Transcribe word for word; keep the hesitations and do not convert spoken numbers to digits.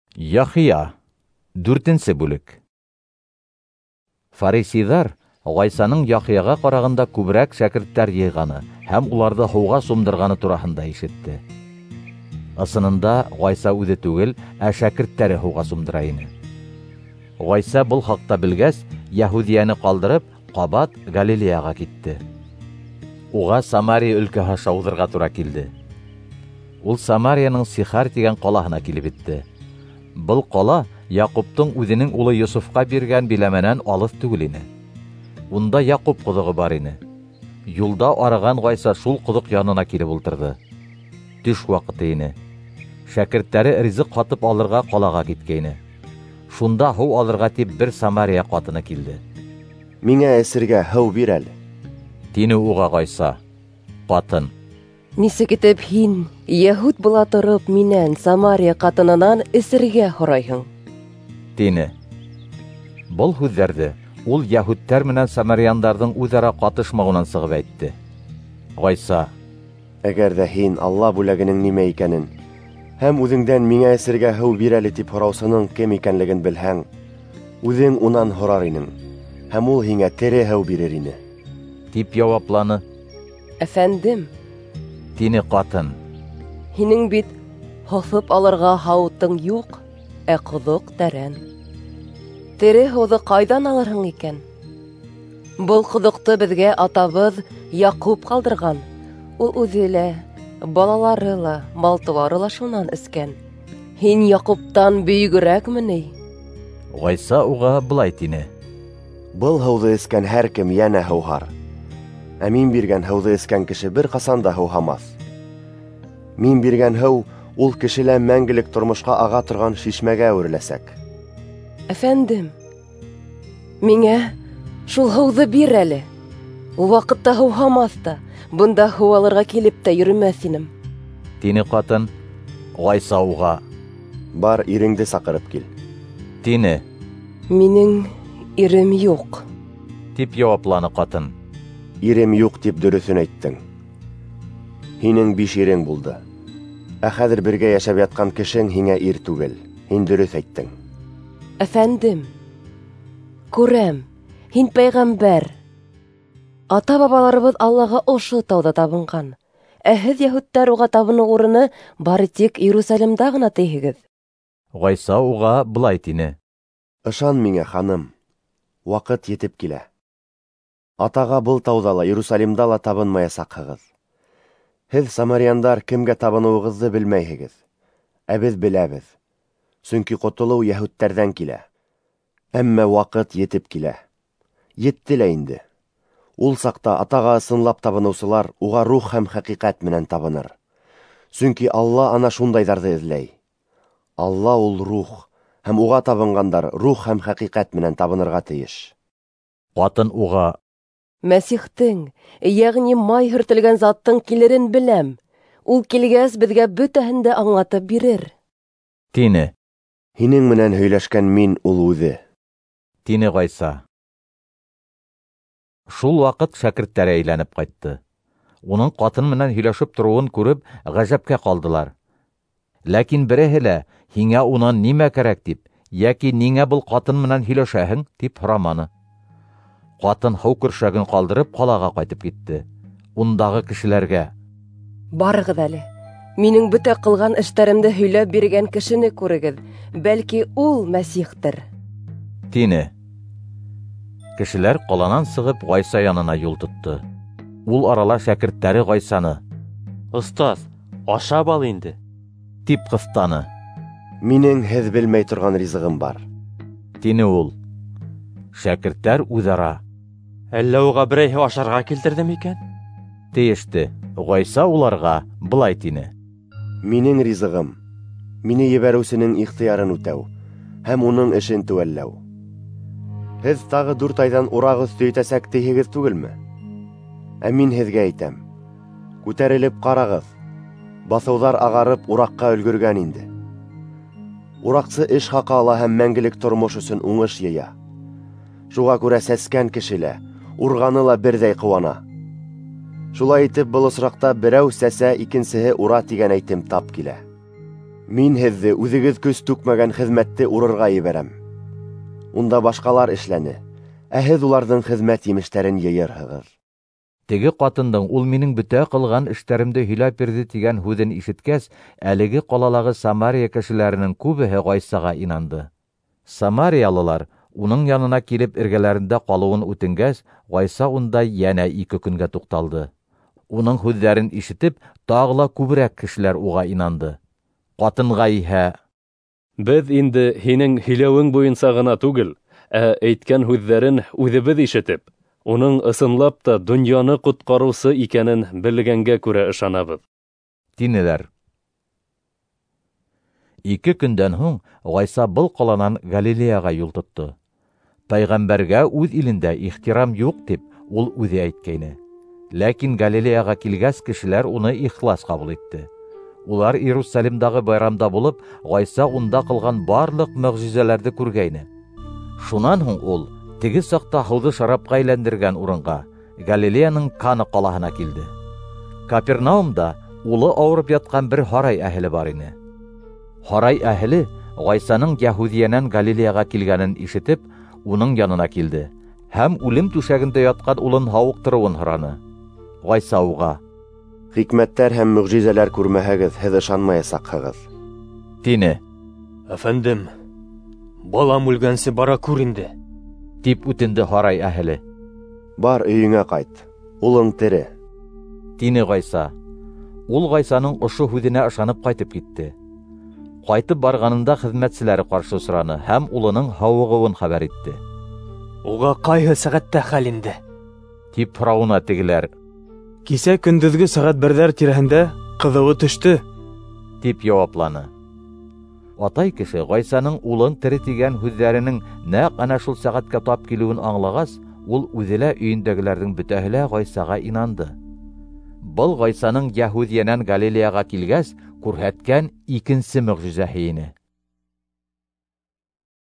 Яхия. Дүртенсе бүлек. Фарисиҙар Ғайсаның Яхияға ҡарағанда күберәк шәкерттәр йыйғаны һәм уларҙы һыуға сумдырғаны тураһында ишетте. Ысынында Ғайса үҙе түгел, ә шәкерттәре һыуға сумдыра ине. Ғайса был хаҡта белгәс, Яһүдияны ҡалдырып, ҡабат Галилеяға китте. Уға Самария өлкәһе шауҙырға тура килде. Ул Самарияның Сихар тигән ҡалаһына килеп етте. Был ҡала Яҡуптың үҙенең улы Йософҡа биргән биләмәнән алыҫ түгел ине. Унда Яҡуп ҡоҙоғо бар ине. Юлда арыған Ғайса шул ҡоҙоҡ янына килеп ултырҙы. Төш ваҡыты ине. Шәкерттәре ризыҡ һатып алырға ҡалаға киткәйне. Шунда һыу алырға тип бер Самария ҡатыны килде. Миңә эсергә һыу бир әле, тине уға Ғайса. Ҡатын: Нисек итеп һин, Йәһүд була тороп, минән Самария ҡатынынан эсергә һорайһың? Тине. Был һүҙҙәрҙе ул Йәһүдтәр менән Самаряндарҙың үҙ-ара ҡатышмауынан сығып әйтте. Ғайса: Әгәр ҙә һин Алла бүләгенең нимә икәнен һәм үҙеңдән миңә эсергә һыу бир әле тип һораусының кем икәнлеген белһәң, үҙең унан һорар инең, һәм ул һиңә тере һыу бирер ине. Тип яуапланы. Әфәндем, тине ҡатын. Һинең бит һоҫоп алырға һауытың юҡ, ә ҡоҙоҡ тәрән. Тере һыуҙы ҡайҙан алырһың икән? Был ҡоҙоҡто беҙгә атабыҙ Яҡуп ҡалдырған. Ул үҙе лә, балалары ла, мал-тыуары ла шунан эскән. Һин Яҡуптан бөйөгөрәкме ни? Ғайса уға былай тине. Был һыуҙы эскән һәр кем йәнә һыуһар. Ә мин биргән һыуҙы эскән кеше бер ҡасан да һыуһамаҫ. Мин биргән һыу ул кешелә мәңгелек тормошҡа аға торған шишмәгә әүереләсәк. Әфәндем, миңә шул һыуҙы бир әле. Ул ваҡытта һыуһамаҫ та, бында һыу алырға килеп тә йөрөмәҫ инем. Тине ҡатын. Ғайса уға: Бар, иреңде саҡырып кил. Тине. Минең ирем юҡ. Тип яуапланы ҡатын. Ирем юҡ тип дөрөҫөн әйттең. Һинең биш ирең булды. Ә хәҙер бергә йәшәп ятҡан кешең һиңә ир түгел. Һин дөрөҫ әйттең. Әфәндем, күрәм, һин пәйғәмбәр. Ата-бабаларыбыҙ Аллаға ошо тауҙа табынған. Ә һеҙ Йәһүдтәр уға табыны урыны бары тик Иерусалимда ғына тейһегеҙ. Ғайса уға былай тине. Ышан миңә, ханым, ваҡыт етеп килә. Атаға был тауҙа ла, Иерусалимда ла табынмаясаҡһығыҙ. Һеҙ, самаряндар, кемгә табыныуығыҙҙы белмәйһегеҙ. Ә беҙ беләбеҙ. Сөнки ҡотолоу Йәһүдтәрҙән килә. Әммә ваҡыт етеп килә. Етте лә инде. Ул саҡта атаға ысынлап табыныусылар уға рух һәм хәҡиҡәт менән табыныр. Сөнки Алла ана шундайҙарҙы эҙләй. Алла ул рух, һәм уға табынғандар рух һәм хәҡиҡәт менән табынырға тейеш. Ҡатын уға: Мәсихтең, йәғни май һөртөлгән заттың килерен беләм. Ул килгәс, беҙгә бөтәһен дә аңлатып бирер. Тине. Һинең менән һөйләшкән мин ул үҙе. Тине Ғайса. Шул ваҡыт шәкерттәре әйләнеп ҡайтты. Уның ҡатын менән һөйләшеп тороуын күреп, ғәжәпкә ҡалдылар. Ләкин береһе лә һиңә унан нимә кәрәк тип, йәки ниңә был ҡатын менән һөйләшәһең тип һораманы. Ҡатын һыу көршәген ҡалдырып ҡалаға ҡайтып китте. Ундағы кешеләргә: Барығыҙ әле. Минең бөтә ҡылған эштәремде һөйләп биргән кешене күрегеҙ. Бәлки ул Мәсихтер. Тине. Кешеләр ҡаланан сығып Ғайса янына юл тотто. Ул арала шәкерттәре Ғайсаны: Остаз, ашап ал инде, тип ҡыҫтаны. Минең һеҙ белмәй торған ризығым бар. Тине ул. Шәкерттәр үҙ-ара: Әллә уға берәйһе ашарға килтерҙеме икән? Тейеште. Ғайса уларға былай тине. Минең ризығым, мине ебәреүсенең ихтыярын үтәү, һәм уның эшен теүәлләү. Һеҙ тағы дүрт айҙан ураҡ өҫтө итәсәк тиһегеҙ түгелме? Ә мин һеҙгә әйтәм: күтәрелеп ҡарағыҙ, баҫыуҙар ағарып ураҡҡа өлгөргән инде. Ураҡсы эш хаҡы ала һәм мәңгелек тормош өсөн уңыш йыя. Шуға күрә сәскән кешелә, урғаны ла берҙәй ҡыуана. Шулай итеп, был осраҡта берәү сәсә, икенсеһе ура тигән әйтем тап килә. Мин һеҙҙе үҙегеҙ көс түкмәгән хеҙмәтте урырға ебәрәм. Унда башҡалар эшләне, ә һеҙ уларҙың хеҙмәт емештәрен йыйырһығыҙ. Теге ҡатындың ул минең бөтә ҡылған эштәремде һөйләп бирҙе тигән һүҙен ишеткәс, әлеге ҡалалағы Самария кешеләренең күбеһе Ғайсаға инанды. Самариялылар уның янына килеп эргәләрендә ҡалыуын үтенгәс, Ғайса унда йәнә ике көнгә туҡталды. Уның һүҙҙәрен ишетеп, тағы ла күберәк кешеләр уға инанды. Ҡатынға иһә: Беҙ инде һинең һөйләүең буйынса ғына түгел, ә әйткән һүҙҙәрен үҙебеҙ ишетеп, уның ысынлап та донъяны ҡотҡарыусы икәнен белгәнгә күрә ышанабыҙ. Тинеләр. Ике көндән һуң Ғайса был ҡаланан Галилеяға юл тотто. Пәйғәмбәргә үҙ илендә ихтирам юҡ тип ул үҙе әйткәйне. Ләкин Галилеяға килгәс, кешеләр уны ихлас ҡабул итте. Улар Иерусалимдағы байрамда булып, Ғайса унда ҡылған барлыҡ мөғжизәләрҙе күргәйне. Шунан һуң ул теге саҡта һыуҙы шарапҡа әйләндергән урынға, Галилеяның Кана ҡалаһына килде. Капернаумда улы ауырып ятҡан бер һарай әһеле бар ине. Һарай әһеле Ғайсаның Яһүҙиянән Галилеяға килгәнен ишетеп, уның янына килде һәм үлем түшәгендә ятҡан улын һауыҡтырыуын һораны. Ғайса уға: Хикмәттәр һәм мөғжизәләр күрмәһәгеҙ, һеҙ ышанмаясаҡһығыҙ. Тине. Әфәндем, балам үлгәнсе бара күр инде. Тип үтенде һарай әһеле. Бар өйөңә ҡайт, улың тере. Тине Ғайса. Ул Ғайсаның ошо һүҙенә ышанып ҡайтып китте. Ҡайтып барғанында хеҙмәтселәре ҡаршы осраны һәм улының һауығыуын хәбәр итте. Уға ҡайһы сәғәттә хәл инде? Тип һорауына тегеләр: Кисә көндөҙгө сәғәт берҙәр тирәһендә ҡыҙыуы төштө. Тип яуапланы. Атай кеше Ғайсаның улың тере тигән һүҙҙәренең нәҡ ана шул сәғәткә тап килеүен аңлағас, ул үҙе лә өйөндәгеләрҙең бөтәһе лә Ғайсаға инанды. Был Ғайсаның Яһүҙиянән Галилеяға килгәс күрһәткән икенсе мөғжизәһе ине.